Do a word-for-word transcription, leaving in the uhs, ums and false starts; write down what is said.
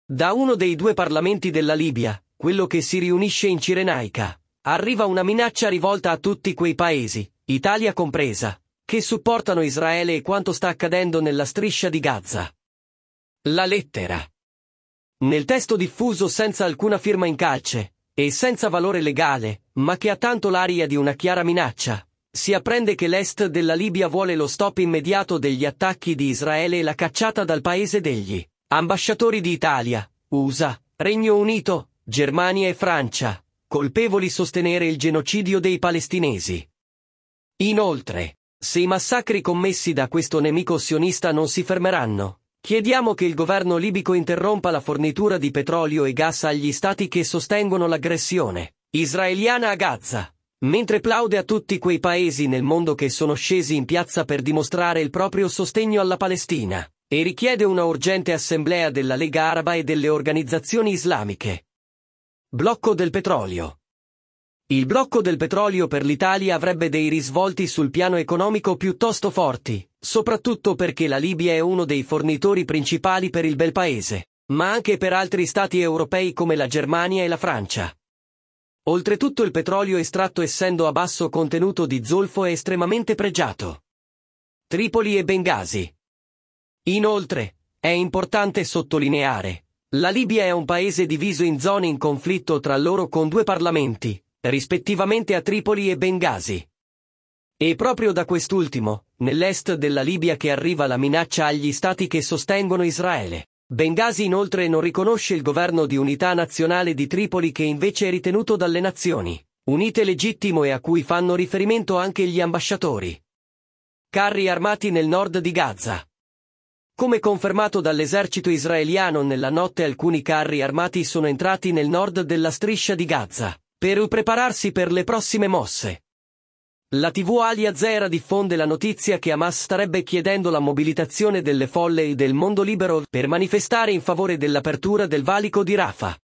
Da uno dei due parlamenti della Libia, quello che si riunisce in Cirenaica, arriva una minaccia rivolta a tutti quei paesi, Italia compresa, che supportano Israele e quanto sta accadendo nella striscia di Gaza. La lettera. Nel testo diffuso senza alcuna firma in calce, e senza valore legale, ma che ha tanto l'aria di una chiara minaccia, si apprende che l'est della Libia vuole lo stop immediato degli attacchi di Israele e la cacciata dal paese degli ambasciatori di Italia, U S A, Regno Unito, Germania e Francia, colpevoli sostenere il genocidio dei palestinesi. Inoltre, se i massacri commessi da questo nemico sionista non si fermeranno, chiediamo che il governo libico interrompa la fornitura di petrolio e gas agli stati che sostengono l'aggressione israeliana a Gaza, mentre plaude a tutti quei paesi nel mondo che sono scesi in piazza per dimostrare il proprio sostegno alla Palestina, e richiede una urgente assemblea della Lega Araba e delle organizzazioni islamiche. Blocco del petrolio. Il blocco del petrolio per l'Italia avrebbe dei risvolti sul piano economico piuttosto forti, soprattutto perché la Libia è uno dei fornitori principali per il bel paese, ma anche per altri stati europei come la Germania e la Francia. Oltretutto il petrolio estratto essendo a basso contenuto di zolfo è estremamente pregiato. Tripoli e Bengasi. Inoltre, è importante sottolineare, la Libia è un paese diviso in zone in conflitto tra loro con due parlamenti, rispettivamente a Tripoli e Bengasi. E proprio da quest'ultimo, nell'est della Libia che arriva la minaccia agli stati che sostengono Israele. Bengasi inoltre non riconosce il governo di unità nazionale di Tripoli che invece è ritenuto dalle Nazioni Unite legittimo e a cui fanno riferimento anche gli ambasciatori. Carri armati nel nord di Gaza. Come confermato dall'esercito israeliano nella notte alcuni carri armati sono entrati nel nord della striscia di Gaza, per prepararsi per le prossime mosse. La tivù Al Jazeera diffonde la notizia che Hamas starebbe chiedendo la mobilitazione delle folle e del mondo libero per manifestare in favore dell'apertura del valico di Rafah.